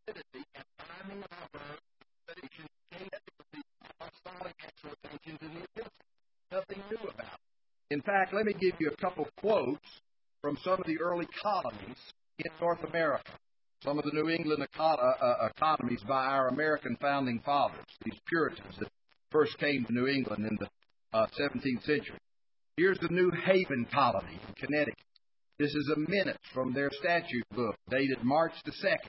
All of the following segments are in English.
validity and timing of our salvation came with the apostolic exhortations in the epistle. Nothing new about it. In fact, let me give you a couple quotes from some of the early colonies in North America. Some of the New England economies by our American founding fathers, these Puritans that first came to New England in the 17th century. Here's the New Haven colony in Connecticut. This is a minute from their statute book, dated March the 2nd,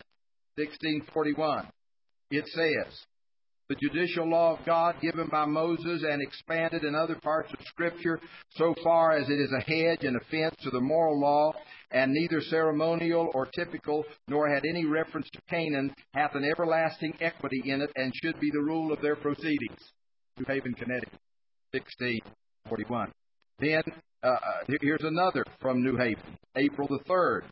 1641. It says, the judicial law of God given by Moses and expanded in other parts of Scripture, so far as it is a hedge and a fence to the moral law, and neither ceremonial or typical, nor had any reference to Canaan, hath an everlasting equity in it, and should be the rule of their proceedings. New Haven, Connecticut, 1641. Then, here's another from New Haven, April the 3rd,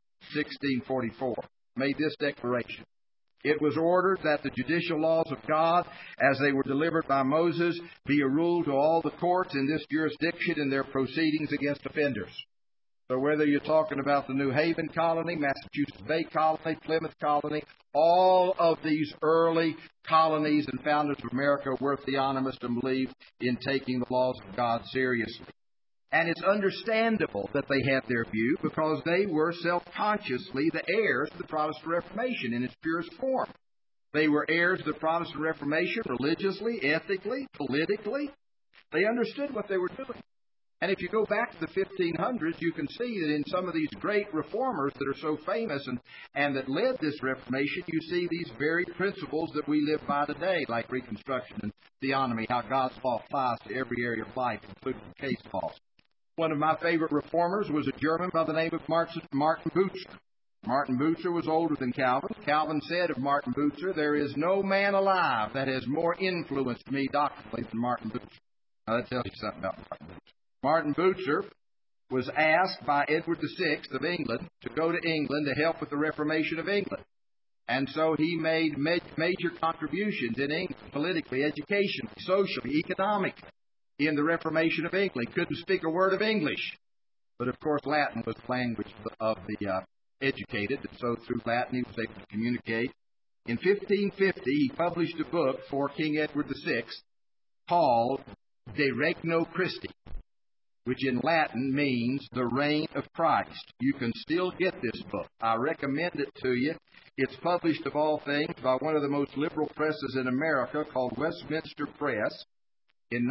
1644, made this declaration. It was ordered that the judicial laws of God, as they were delivered by Moses, be a rule to all the courts in this jurisdiction in their proceedings against offenders. So whether you're talking about the New Haven colony, Massachusetts Bay colony, Plymouth colony, all of these early colonies and founders of America were theonomists and believed in taking the laws of God seriously. And it's understandable that they had their view because they were self-consciously the heirs of the Protestant Reformation in its purest form. They were heirs of the Protestant Reformation religiously, ethically, politically. They understood what they were doing. And if you go back to the 1500s, you can see that in some of these great reformers that are so famous and that led this Reformation, you see these very principles that we live by today, like Reconstruction and theonomy, how God's law applies to every area of life, including case laws. One of my favorite reformers was a German by the name of Martin Bucer. Martin Bucer was older than Calvin. Calvin said of Martin Bucer, there is no man alive that has more influenced me doctrinally than Martin Bucer. Now that tells you something about Martin Bucer. Martin Bucer was asked by Edward VI of England to go to England to help with the Reformation of England. And so he made major contributions in England, politically, educationally, socially, economically, in the Reformation of England. He couldn't speak a word of English. But of course, Latin was the language of the educated, and so through Latin he was able to communicate. In 1550, he published a book for King Edward VI called De Regno Christi, which in Latin means the reign of Christ. You can still get this book. I recommend it to you. It's published, of all things, by one of the most liberal presses in America called Westminster Press in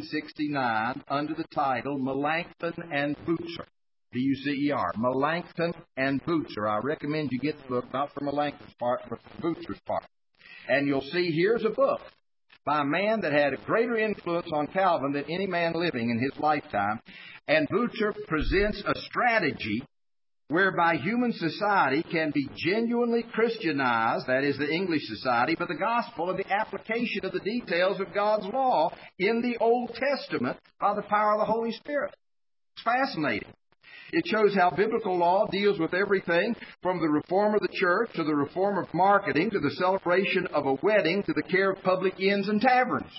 1969 under the title Melanchthon and Bucer. B-U-C-E-R. Melanchthon and Bucer. I recommend you get the book, not for Melanchthon's part, but for Bucer's part. And you'll see here's a book by a man that had a greater influence on Calvin than any man living in his lifetime. And Bucer presents a strategy whereby human society can be genuinely Christianized, that is the English society, by the gospel and the application of the details of God's law in the Old Testament by the power of the Holy Spirit. It's fascinating. It shows how biblical law deals with everything from the reform of the church to the reform of marketing to the celebration of a wedding to the care of public inns and taverns.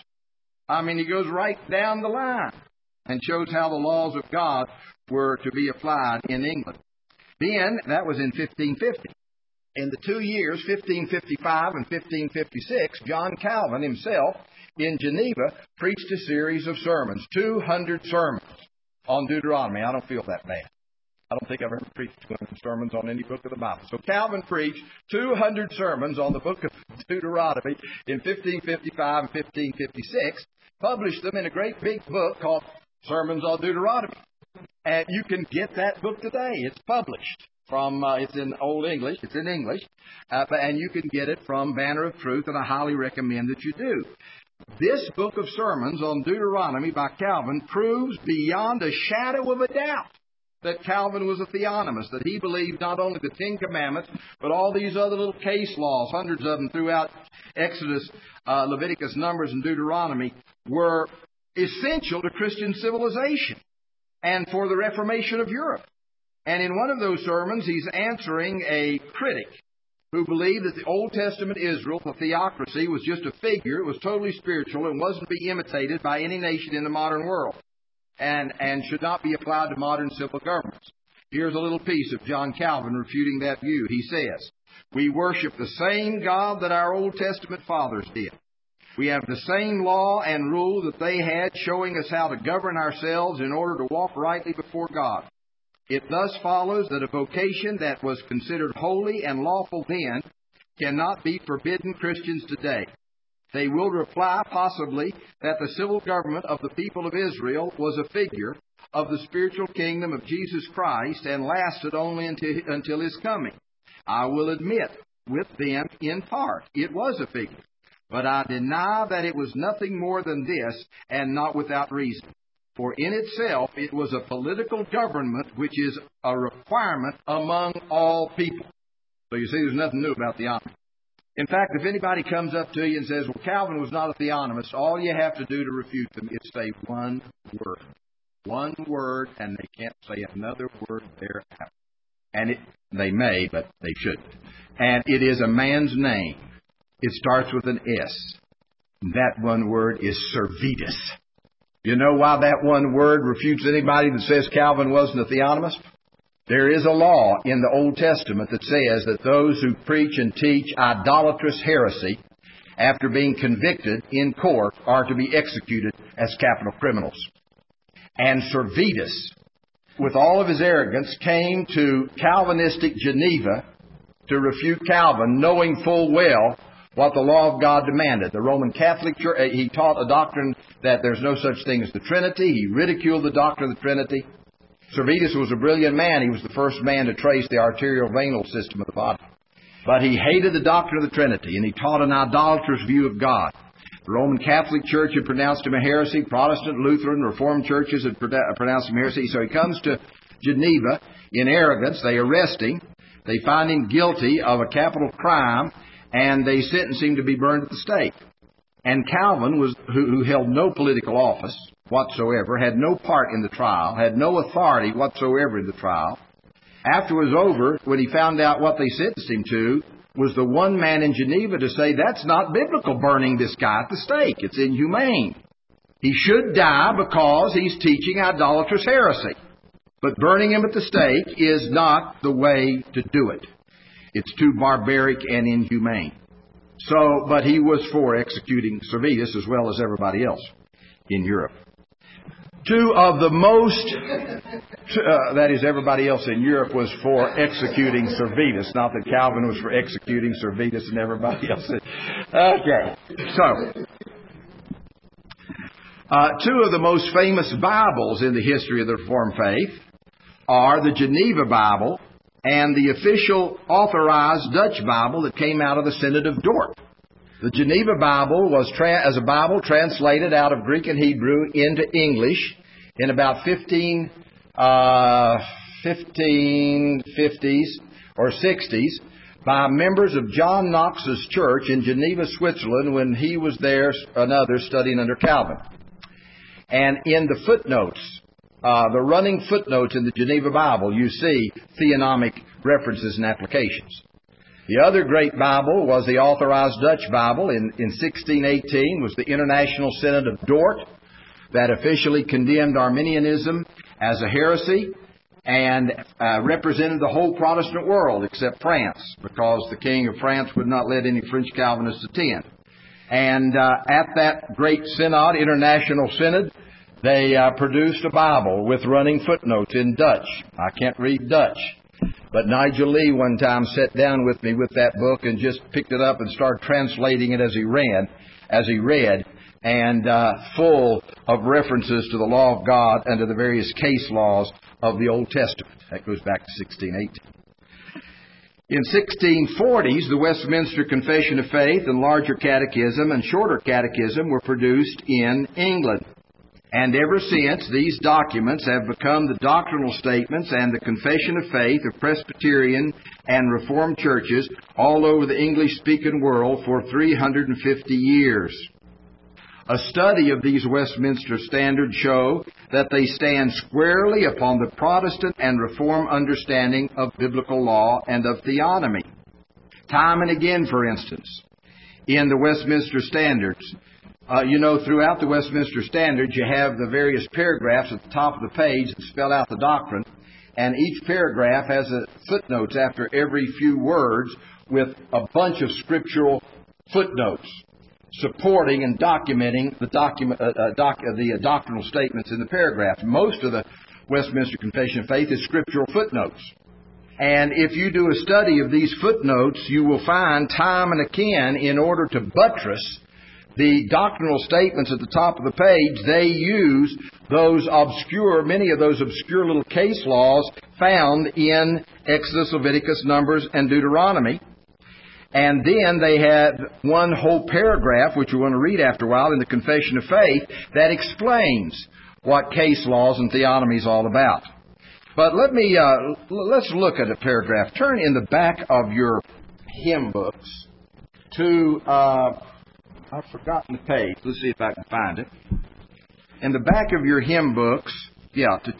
I mean, he goes right down the line and shows how the laws of God were to be applied in England. Then, that was in 1550. In the 2 years, 1555 and 1556, John Calvin himself in Geneva preached a series of sermons, 200 sermons on Deuteronomy. I don't feel that bad. I don't think I've ever preached 200 sermons on any book of the Bible. So Calvin preached 200 sermons on the book of Deuteronomy in 1555 and 1556, published them in a great big book called Sermons on Deuteronomy. And you can get that book today. It's published from, it's in Old English. It's in English. And you can get it from Banner of Truth, and I highly recommend that you do. This book of sermons on Deuteronomy by Calvin proves beyond a shadow of a doubt that Calvin was a theonomist, that he believed not only the Ten Commandments, but all these other little case laws, hundreds of them throughout Exodus, Leviticus, Numbers, and Deuteronomy, were essential to Christian civilization and for the Reformation of Europe. And in one of those sermons, he's answering a critic who believed that the Old Testament Israel, the theocracy, was just a figure. It was totally spiritual and wasn't to be imitated by any nation in the modern world and should not be applied to modern civil governments. Here's a little piece of John Calvin refuting that view. He says, We worship the same God that our Old Testament fathers did. We have the same law and rule that they had, showing us how to govern ourselves in order to walk rightly before God. It thus follows that a vocation that was considered holy and lawful then cannot be forbidden Christians today. They will reply, possibly, that the civil government of the people of Israel was a figure of the spiritual kingdom of Jesus Christ and lasted only until His coming. I will admit with them in part it was a figure, but I deny that it was nothing more than this, and not without reason. For in itself it was a political government which is a requirement among all people. So you see, there's nothing new about theonomy. In fact, if anybody comes up to you and says, well, Calvin was not a theonomist, all you have to do to refute them is say one word. One word, and they can't say another word thereafter. And they may, but they shouldn't. And it is a man's name. It starts with an S. That one word is Servetus. You know why that one word refutes anybody that says Calvin wasn't a theonomist? There is a law in the Old Testament that says that those who preach and teach idolatrous heresy, after being convicted in court, are to be executed as capital criminals. And Servetus, with all of his arrogance, came to Calvinistic Geneva to refute Calvin, knowing full well what the law of God demanded. The Roman Catholic Church, he taught a doctrine that there's no such thing as the Trinity. He ridiculed the doctrine of the Trinity. Servetus was a brilliant man. He was the first man to trace the arteriovenal system of the body. But he hated the doctrine of the Trinity, and he taught an idolatrous view of God. The Roman Catholic Church had pronounced him a heresy. Protestant, Lutheran, Reformed churches had pronounced him heresy. So he comes to Geneva in arrogance. They arrest him. They find him guilty of a capital crime, and they sentence him to be burned at the stake. And Calvin, who held no political office whatsoever, had no part in the trial, had no authority whatsoever in the trial. After it was over, when he found out what they sentenced him to, was the one man in Geneva to say, that's not biblical, burning this guy at the stake. It's inhumane. He should die because he's teaching idolatrous heresy. But burning him at the stake is not the way to do it. It's too barbaric and inhumane. But he was for executing Servetus as well as everybody else in Europe. Two of the most, that is, everybody else in Europe was for executing Servetus. Not that Calvin was for executing Servetus and everybody else. Okay. So, two of the most famous Bibles in the history of the Reformed faith are the Geneva Bible and the official authorized Dutch Bible that came out of the Synod of Dort. The Geneva Bible was as a Bible translated out of Greek and Hebrew into English in about 1550s or 60s by members of John Knox's church in Geneva, Switzerland, when he was there and others studying under Calvin. And in the footnotes, the running footnotes in the Geneva Bible, you see theonomic references and applications. The other great Bible was the authorized Dutch Bible. In 1618 was the International Synod of Dort that officially condemned Arminianism as a heresy and represented the whole Protestant world except France, because the King of France would not let any French Calvinists attend. And at that great synod, International Synod, they produced a Bible with running footnotes in Dutch. I can't read Dutch. But Nigel Lee one time sat down with me with that book and just picked it up and started translating it as he read, and full of references to the law of God and to the various case laws of the Old Testament. That goes back to 1618. In 1640s, the Westminster Confession of Faith and larger catechism and shorter catechism were produced in England. And ever since, these documents have become the doctrinal statements and the confession of faith of Presbyterian and Reformed churches all over the English-speaking world for 350 years. A study of these Westminster standards show that they stand squarely upon the Protestant and Reformed understanding of biblical law and of theonomy. Time and again, for instance, in the Westminster Standards, throughout the Westminster Standards, you have the various paragraphs at the top of the page that spell out the doctrine. and each paragraph has footnotes after every few words with a bunch of scriptural footnotes supporting and documenting the doctrinal statements in the paragraph. Most of the Westminster Confession of Faith is scriptural footnotes. And if you do a study of these footnotes, you will find time and again, in order to buttress the doctrinal statements at the top of the page, they use many of those obscure little case laws found in Exodus, Leviticus, Numbers, and Deuteronomy. And then they have one whole paragraph, which we want to read after a while, in the Confession of Faith, that explains what case laws and theonomy is all about. But let's look at a paragraph. Turn in the back of your hymn books to, I've forgotten the page. Let's see if I can find it. In the back of your hymn books, to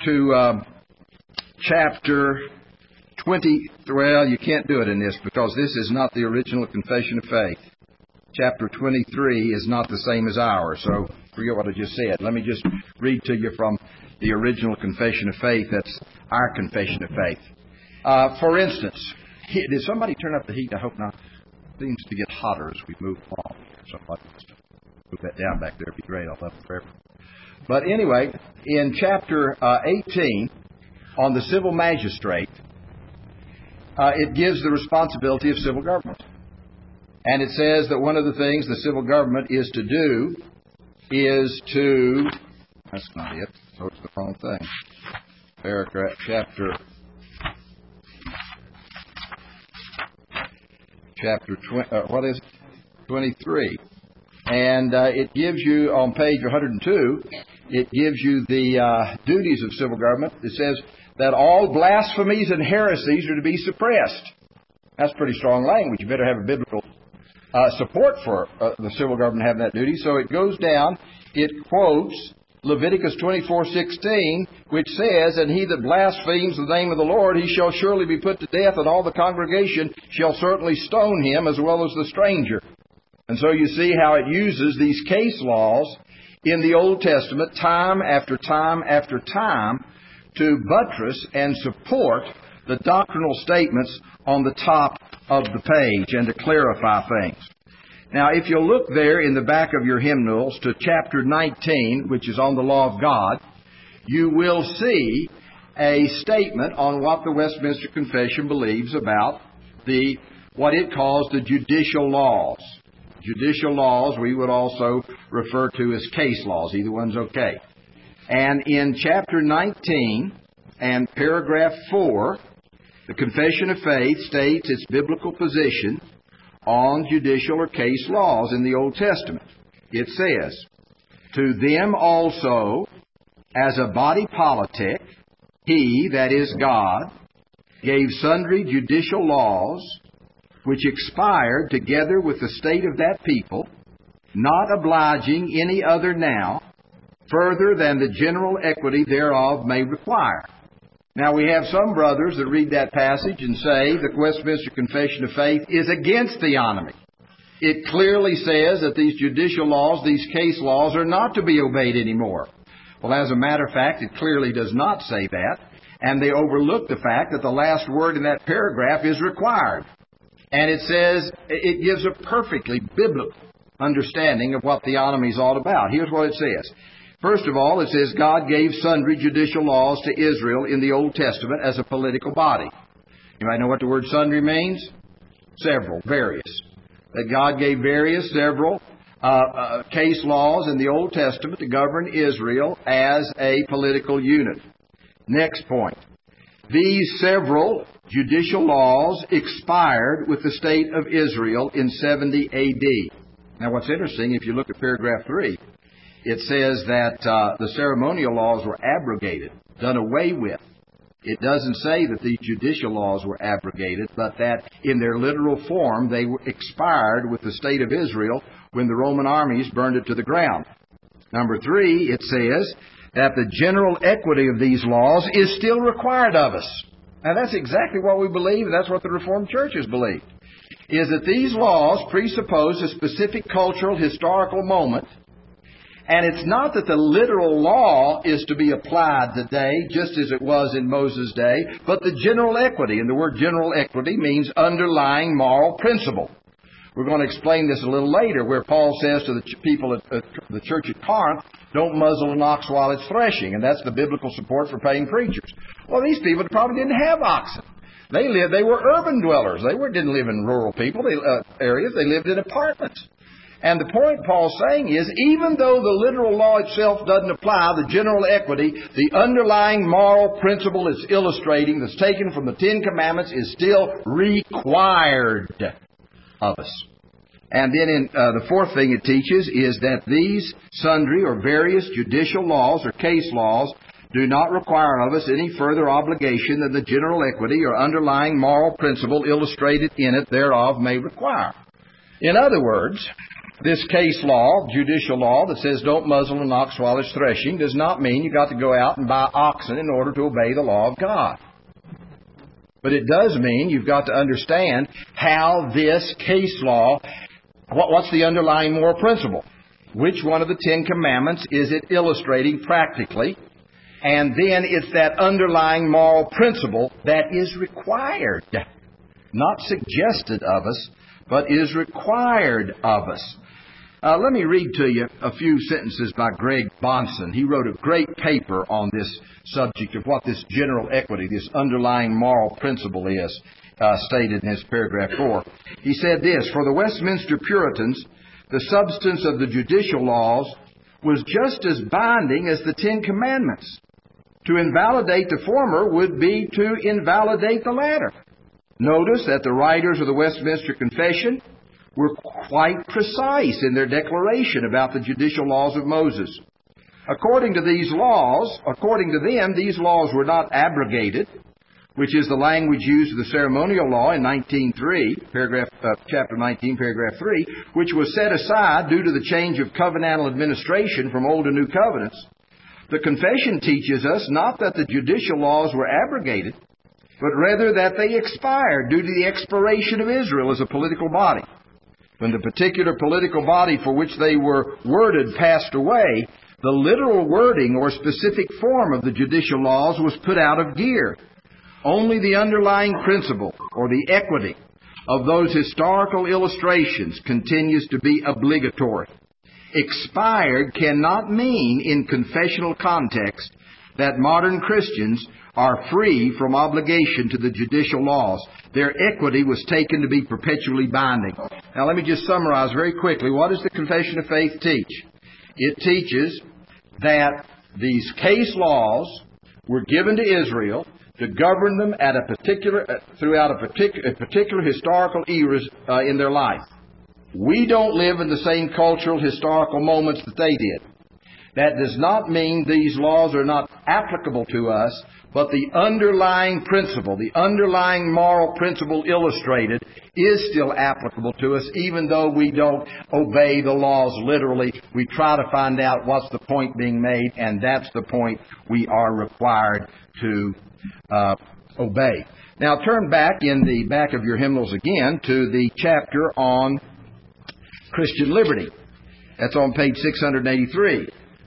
chapter 20. Well, you can't do it in this because this is not the original Confession of Faith. Chapter 23 is not the same as ours, so forget what I just said. Let me just read to you from the original Confession of Faith. That's our Confession of Faith. For instance, did somebody turn up the heat? I hope not. It seems to get hotter as we move along here. Somebody wants to move that down back there. It'd be great. I'll love it forever. But anyway, in chapter 18, on the civil magistrate, it gives the responsibility of civil government. And it says that one of the things the civil government is to do is to... That's not it. So it's the wrong thing. Paragraph, chapter 23. And it gives you, on page 102, it gives you the duties of civil government. It says that all blasphemies and heresies are to be suppressed. That's pretty strong language. You better have a biblical support for the civil government having that duty. So it goes down, it quotes Leviticus 24:16, which says, "And he that blasphemes the name of the Lord, he shall surely be put to death, and all the congregation shall certainly stone him, as well as the stranger." And so you see how it uses these case laws in the Old Testament time after time after time to buttress and support the doctrinal statements on the top of the page and to clarify things. Now, if you'll look there in the back of your hymnals to chapter 19, which is on the law of God, you will see a statement on what the Westminster Confession believes about what it calls the judicial laws. Judicial laws we would also refer to as case laws. Either one's okay. And in chapter 19 and paragraph 4, the Confession of Faith states its biblical position on judicial or case laws in the Old Testament. It says, "To them also, as a body politic, He, that is God, gave sundry judicial laws, which expired together with the state of that people, not obliging any other now, further than the general equity thereof may require." Now, we have some brothers that read that passage and say the Westminster Confession of Faith is against theonomy. It clearly says that these judicial laws, these case laws, are not to be obeyed anymore. Well, as a matter of fact, it clearly does not say that, and they overlook the fact that the last word in that paragraph is required. And it says, it gives a perfectly biblical understanding of what theonomy is all about. Here's what it says. First of all, it says God gave sundry judicial laws to Israel in the Old Testament as a political body. You might know what the word sundry means? Several, various. That God gave several case laws in the Old Testament to govern Israel as a political unit. Next point. These several judicial laws expired with the state of Israel in 70 A.D. Now, what's interesting, if you look at paragraph 3, it says that the ceremonial laws were abrogated, done away with. It doesn't say that these judicial laws were abrogated, but that in their literal form they were expired with the state of Israel when the Roman armies burned it to the ground. Number 3, it says that the general equity of these laws is still required of us. Now, that's exactly what we believe, and that's what the Reformed churches believe, is that these laws presuppose a specific cultural, historical moment, And it's not that the literal law is to be applied today, just as it was in Moses' day, but the general equity. And the word general equity means underlying moral principle. We're going to explain this a little later, where Paul says to the people at the church at Corinth, don't muzzle an ox while it's threshing. And that's the biblical support for paying preachers. Well, these people probably didn't have oxen. They were urban dwellers. They didn't live in rural areas. They lived in apartments. And the point Paul's saying is, even though the literal law itself doesn't apply, the general equity, the underlying moral principle it's illustrating, that's taken from the Ten Commandments, is still required of us. And then in the fourth thing it teaches is that these sundry or various judicial laws or case laws do not require of us any further obligation than the general equity or underlying moral principle illustrated in it thereof may require. In other words, this case law, judicial law, that says don't muzzle an ox while it's threshing does not mean you've got to go out and buy oxen in order to obey the law of God. But it does mean you've got to understand how this case law, what's the underlying moral principle? Which one of the Ten Commandments is it illustrating practically? And then it's that underlying moral principle that is required. Not suggested of us, but is required of us. Let me read to you a few sentences by Greg Bahnsen. He wrote a great paper on this subject of what this general equity, this underlying moral principle is, stated in his paragraph 4. He said this, for the Westminster Puritans, the substance of the judicial laws was just as binding as the Ten Commandments. To invalidate the former would be to invalidate the latter. Notice that the writers of the Westminster Confession were quite precise in their declaration about the judicial laws of Moses. According to them, these laws were not abrogated, which is the language used of the ceremonial law in chapter 19, paragraph 3, which was set aside due to the change of covenantal administration from Old to New Covenants. The Confession teaches us not that the judicial laws were abrogated, but rather that they expired due to the expiration of Israel as a political body. When the particular political body for which they were worded passed away, the literal wording or specific form of the judicial laws was put out of gear. Only the underlying principle or the equity of those historical illustrations continues to be obligatory. Expired cannot mean in confessional context that modern Christians are free from obligation to the judicial laws. Their equity was taken to be perpetually binding. Now let me just summarize very quickly. What does the Confession of Faith teach? It teaches that these case laws were given to Israel to govern them at throughout a particular historical eras in their life. We don't live in the same cultural historical moments that they did. That does not mean these laws are not applicable to us, but the underlying principle, the underlying moral principle illustrated is still applicable to us, even though we don't obey the laws literally. We try to find out what's the point being made, and that's the point we are required to obey. Now turn back in the back of your hymnals again to the chapter on Christian liberty. That's on page 683.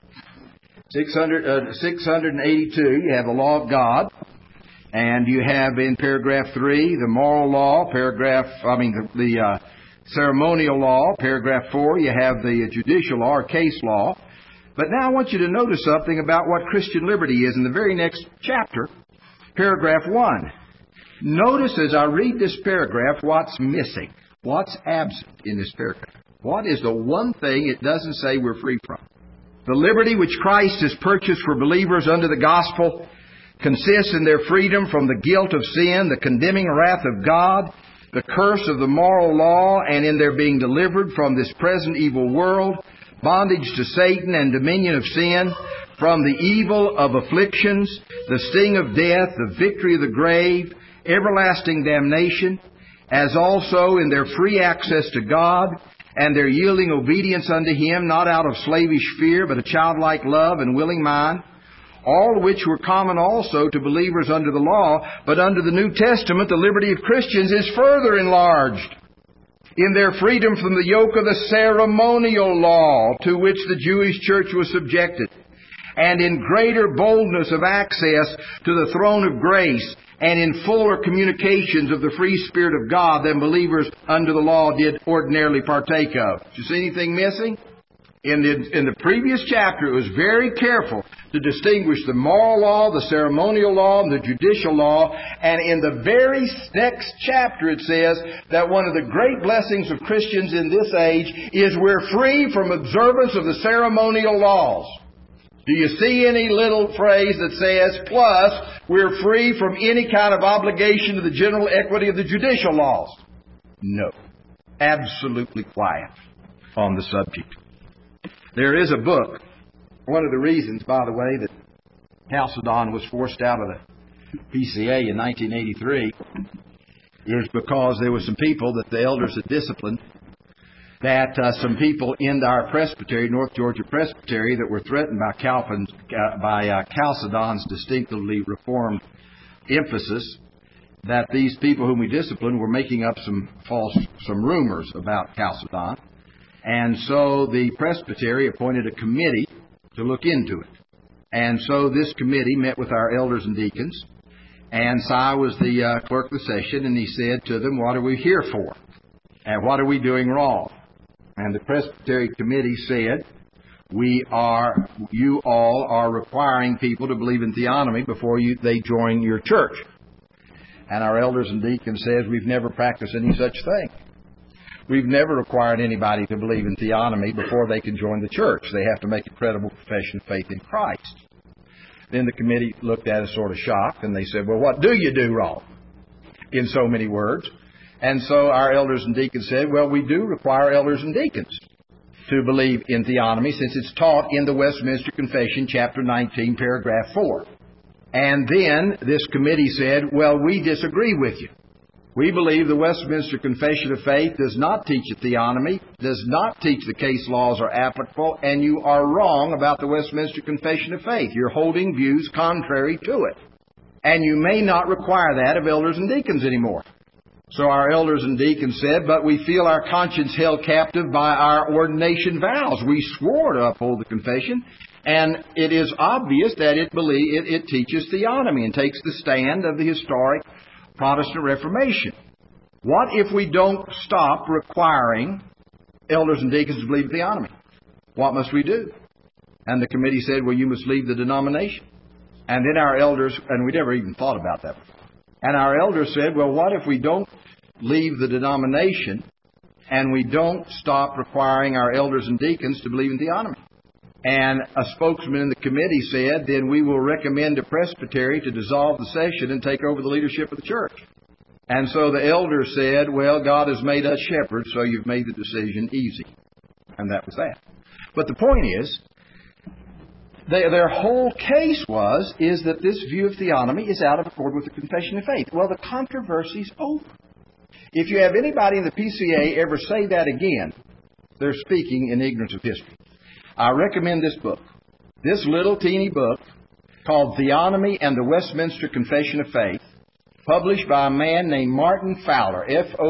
682, you have the law of God, and you have in paragraph 3 the moral law, the ceremonial law, paragraph 4 you have the judicial law or case law. But now I want you to notice something about what Christian liberty is in the very next chapter, paragraph 1. Notice as I read this paragraph what's missing, what's absent in this paragraph. What is the one thing it doesn't say we're free from? The liberty which Christ has purchased for believers under the gospel consists in their freedom from the guilt of sin, the condemning wrath of God, the curse of the moral law, and in their being delivered from this present evil world, bondage to Satan and dominion of sin, from the evil of afflictions, the sting of death, the victory of the grave, everlasting damnation, as also in their free access to God, and their yielding obedience unto Him, not out of slavish fear, but a childlike love and willing mind, all which were common also to believers under the law, but under the New Testament the liberty of Christians is further enlarged. in their freedom from the yoke of the ceremonial law to which the Jewish church was subjected, and in greater boldness of access to the throne of grace, and in fuller communications of the free Spirit of God than believers under the law did ordinarily partake of. Did you see anything missing? In the previous chapter, it was very careful to distinguish the moral law, the ceremonial law, and the judicial law. And in the very next chapter, it says that one of the great blessings of Christians in this age is we're free from observance of the ceremonial laws. Do you see any little phrase that says, plus, we're free from any kind of obligation to the general equity of the judicial laws? No. Absolutely quiet on the subject. There is a book. One of the reasons, by the way, that Chalcedon was forced out of the PCA in 1983 is because there were some people that the elders had disciplined, that some people in our presbytery, North Georgia Presbytery, that were threatened by Chalcedon's distinctively reformed emphasis, that these people whom we disciplined were making up some rumors about Chalcedon. And so the presbytery appointed a committee to look into it. And so this committee met with our elders and deacons. And Si was the clerk of the session, and he said to them, what are we here for? And what are we doing wrong? And the presbytery committee said, you all are requiring people to believe in theonomy before they join your church. And our elders and deacons said, we've never practiced any such thing. We've never required anybody to believe in theonomy before they can join the church. They have to make a credible profession of faith in Christ. Then the committee looked at us sort of shocked, and they said, well, what do you do wrong? In so many words. And so our elders and deacons said, well, we do require elders and deacons to believe in theonomy since it's taught in the Westminster Confession, chapter 19, paragraph 4. And then this committee said, well, we disagree with you. We believe the Westminster Confession of Faith does not teach a theonomy, does not teach the case laws are applicable, and you are wrong about the Westminster Confession of Faith. You're holding views contrary to it. And you may not require that of elders and deacons anymore. So our elders and deacons said, but we feel our conscience held captive by our ordination vows. We swore to uphold the confession, and it is obvious that it teaches theonomy and takes the stand of the historic Protestant Reformation. What if we don't stop requiring elders and deacons to believe in theonomy? What must we do? And the committee said, well, you must leave the denomination. And then our elders, and we never even thought about that before. And our elders said, well, what if we don't leave the denomination and we don't stop requiring our elders and deacons to believe in theonomy? And a spokesman in the committee said, then we will recommend a presbytery to dissolve the session and take over the leadership of the church. And so the elders said, well, God has made us shepherds, so you've made the decision easy. And that was that. But the point is, their whole case is that this view of theonomy is out of accord with the Confession of Faith. Well, the controversy's over. If you have anybody in the PCA ever say that again, they're speaking in ignorance of history. I recommend this book, this little teeny book called Theonomy and the Westminster Confession of Faith, published by a man named Martin Fowler,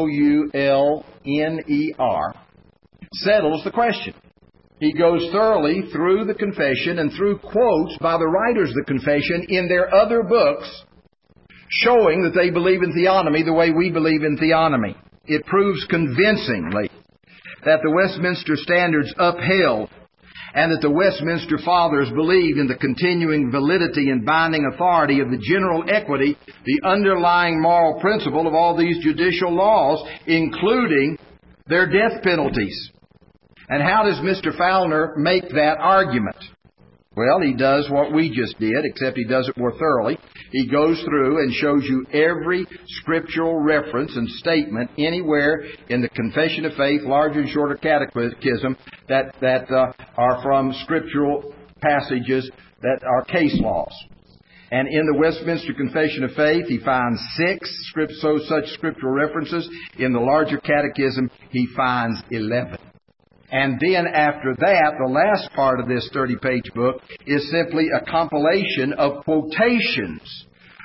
Foulner, settles the question. He goes thoroughly through the confession and through quotes by the writers of the confession in their other books, showing that they believe in theonomy the way we believe in theonomy. It proves convincingly that the Westminster Standards upheld and that the Westminster Fathers believed in the continuing validity and binding authority of the general equity, the underlying moral principle of all these judicial laws, including their death penalties. And how does Mr. Foulner make that argument? Well, he does what we just did, except he does it more thoroughly. He goes through and shows you every scriptural reference and statement anywhere in the Confession of Faith, larger and shorter catechism, that are from scriptural passages that are case laws. And in the Westminster Confession of Faith, he finds 6 such scriptural references. In the larger catechism, he finds 11. And then after that, the last part of this 30-page book is simply a compilation of quotations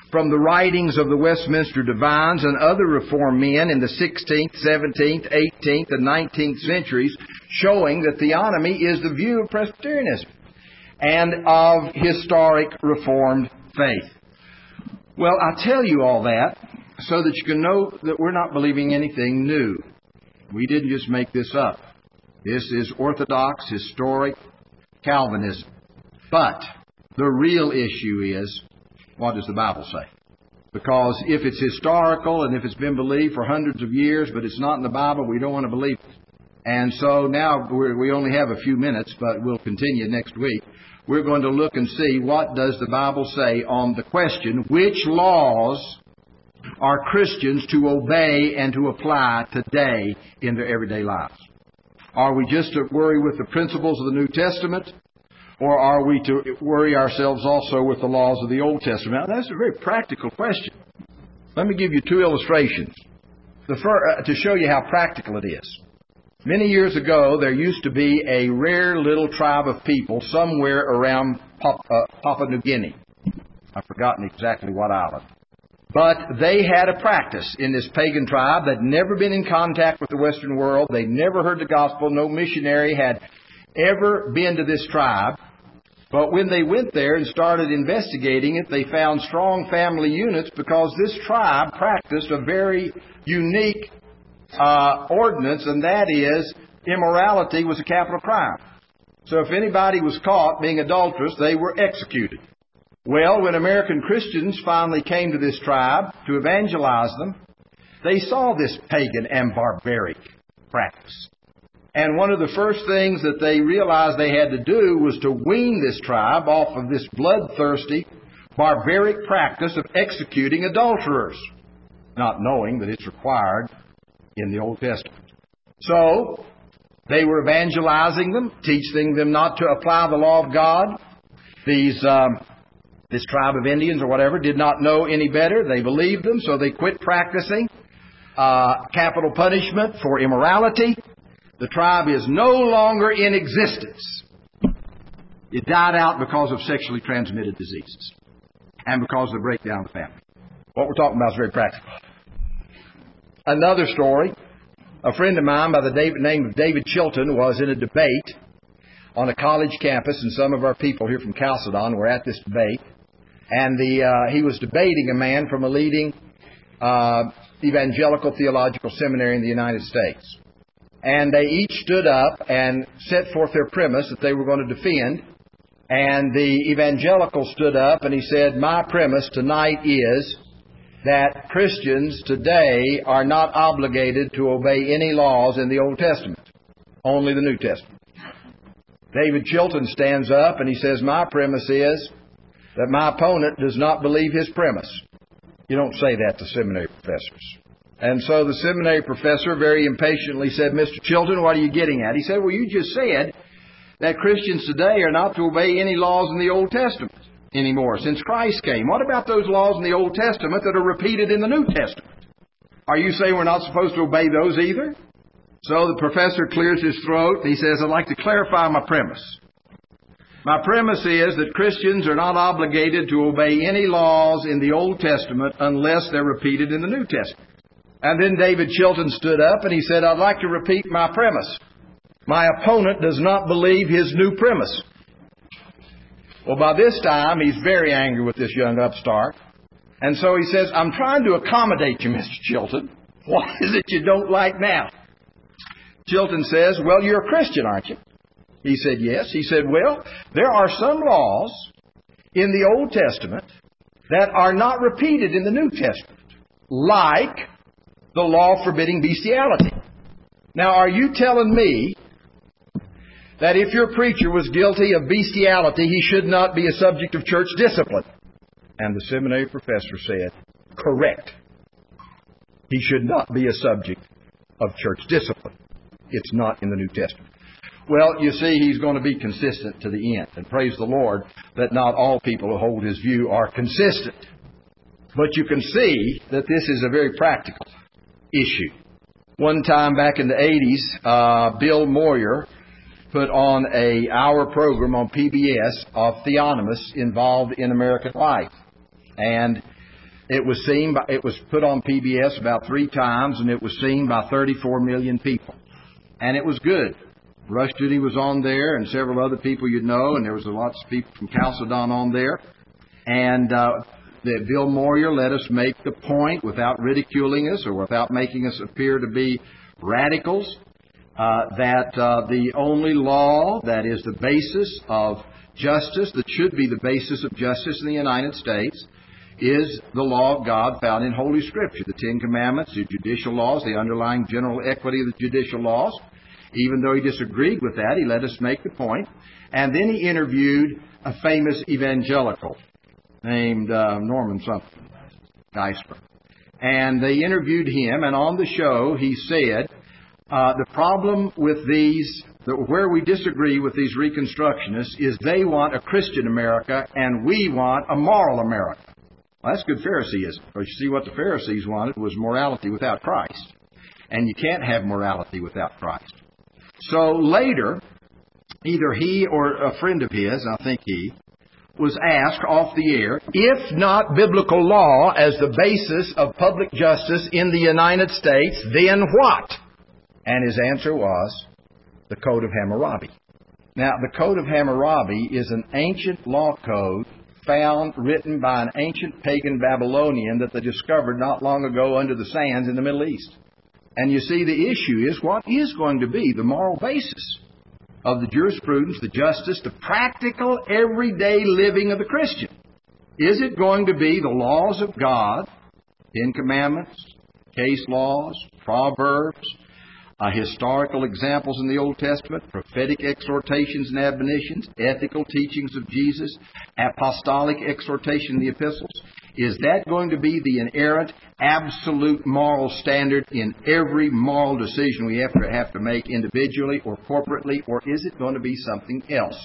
from the writings of the Westminster divines and other Reformed men in the 16th, 17th, 18th, and 19th centuries, showing that theonomy is the view of Presbyterianism and of historic Reformed faith. Well, I tell you all that so that you can know that we're not believing anything new. We didn't just make this up. This is orthodox, historic Calvinism. But the real issue is, what does the Bible say? Because if it's historical and if it's been believed for hundreds of years, but it's not in the Bible, we don't want to believe it. And so now we only have a few minutes, but we'll continue next week. We're going to look and see what does the Bible say on the question, which laws are Christians to obey and to apply today in their everyday lives? Are we just to worry with the principles of the New Testament, or are we to worry ourselves also with the laws of the Old Testament? Now, that's a very practical question. Let me give you two illustrations to show you how practical it is. Many years ago, there used to be a rare little tribe of people somewhere around Papua New Guinea. I've forgotten exactly what island. But they had a practice in this pagan tribe that had never been in contact with the Western world. They never heard the gospel. No missionary had ever been to this tribe. But when they went there and started investigating it, they found strong family units because this tribe practiced a very unique ordinance, and that is immorality was a capital crime. So if anybody was caught being adulterous, they were executed. Well, when American Christians finally came to this tribe to evangelize them, they saw this pagan and barbaric practice. And one of the first things that they realized they had to do was to wean this tribe off of this bloodthirsty, barbaric practice of executing adulterers, not knowing that it's required in the Old Testament. So, they were evangelizing them, teaching them not to apply the law of God. This tribe of Indians or whatever did not know any better. They believed them, so they quit practicing capital punishment for immorality. The tribe is no longer in existence. It died out because of sexually transmitted diseases and because of the breakdown of the family. What we're talking about is very practical. Another story, a friend of mine by the name of David Chilton was in a debate on a college campus, and some of our people here from Chalcedon were at this debate. And he was debating a man from a leading evangelical theological seminary in the United States. And they each stood up and set forth their premise that they were going to defend. And the evangelical stood up and he said, "My premise tonight is that Christians today are not obligated to obey any laws in the Old Testament, only the New Testament." David Chilton stands up and he says, "My premise is that my opponent does not believe his premise." You don't say that to seminary professors. And so the seminary professor very impatiently said, "Mr. Chilton, what are you getting at?" He said, "Well, you just said that Christians today are not to obey any laws in the Old Testament anymore since Christ came. What about those laws in the Old Testament that are repeated in the New Testament? Are you saying we're not supposed to obey those either?" So the professor clears his throat and he says, "I'd like to clarify my premise. My premise is that Christians are not obligated to obey any laws in the Old Testament unless they're repeated in the New Testament." And then David Chilton stood up and he said, "I'd like to repeat my premise. My opponent does not believe his new premise." Well, by this time, he's very angry with this young upstart. And so he says, "I'm trying to accommodate you, Mr. Chilton. What is it you don't like now?" Chilton says, "Well, you're a Christian, aren't you?" He said, "Yes." He said, "Well, there are some laws in the Old Testament that are not repeated in the New Testament, like the law forbidding bestiality. Now, are you telling me that if your preacher was guilty of bestiality, he should not be a subject of church discipline?" And the seminary professor said, "Correct. He should not be a subject of church discipline. It's not in the New Testament." Well, you see, he's going to be consistent to the end. And praise the Lord that not all people who hold his view are consistent. But you can see that this is a very practical issue. One time back in the 80s, Bill Moyer put on an hour program on PBS of theonomists involved in American life. And It was put on PBS about 3 times, and it was seen by 34 million people. And it was good. Rush Judy was on there, and several other people you'd know, and there was lots of people from Chalcedon on there. And Bill Moyer let us make the point without ridiculing us or without making us appear to be radicals, that the only law that is the basis of justice, that should be the basis of justice in the United States, is the law of God found in Holy Scripture, the Ten Commandments, the judicial laws, the underlying general equity of the judicial laws. Even though he disagreed with that, he let us make the point. And then he interviewed a famous evangelical named Norman something, Geisler. And they interviewed him, and on the show he said, the problem with where we disagree with these Reconstructionists is they want a Christian America and we want a moral America. Well, that's good Phariseeism, because you see what the Pharisees wanted was morality without Christ. And you can't have morality without Christ. So later, either he or a friend of his, I think he, was asked off the air, if not biblical law as the basis of public justice in the United States, then what? And his answer was the Code of Hammurabi. Now, the Code of Hammurabi is an ancient law code written by an ancient pagan Babylonian that they discovered not long ago under the sands in the Middle East. And you see, the issue is, what is going to be the moral basis of the jurisprudence, the justice, the practical, everyday living of the Christian? Is it going to be the laws of God, Ten Commandments, case laws, Proverbs, historical examples in the Old Testament, prophetic exhortations and admonitions, ethical teachings of Jesus, apostolic exhortation in the epistles? Is that going to be the inerrant, absolute moral standard in every moral decision we have to make individually or corporately, or is it going to be something else?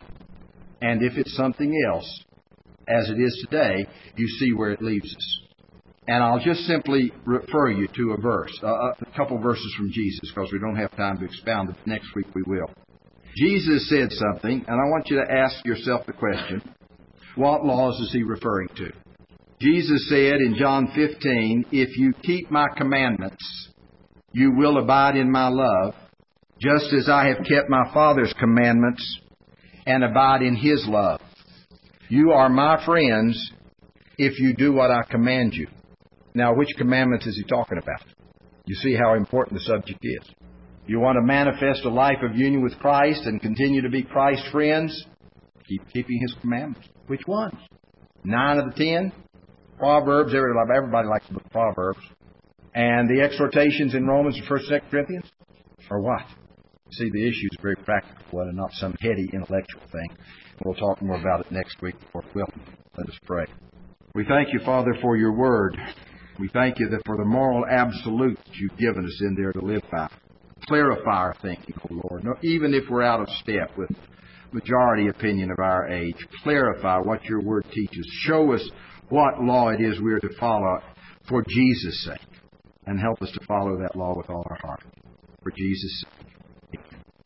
And if it's something else, as it is today, you see where it leaves us. And I'll just simply refer you to a verse, a couple verses from Jesus, because we don't have time to expound it. Next week we will. Jesus said something, and I want you to ask yourself the question, what laws is he referring to? Jesus said in John 15, if you keep my commandments, you will abide in my love, just as I have kept my Father's commandments and abide in His love. You are my friends if you do what I command you. Now, which commandments is he talking about? You see how important the subject is. You want to manifest a life of union with Christ and continue to be Christ's friends? Keep keeping His commandments. Which ones? 9 of the 10? Proverbs, everybody likes the book of Proverbs. And the exhortations in Romans and 1st and 2nd Corinthians? Or what? See, the issue is a very practical one and not some heady intellectual thing. We'll talk more about it next week before we'll. Let us pray. We thank you, Father, for your word. We thank you that for the moral absolute that you've given us in there to live by. Clarify our thinking, O Lord. No, even if we're out of step with majority opinion of our age, clarify what your word teaches. Show us what law it is we are to follow for Jesus' sake. And help us to follow that law with all our heart. For Jesus' sake.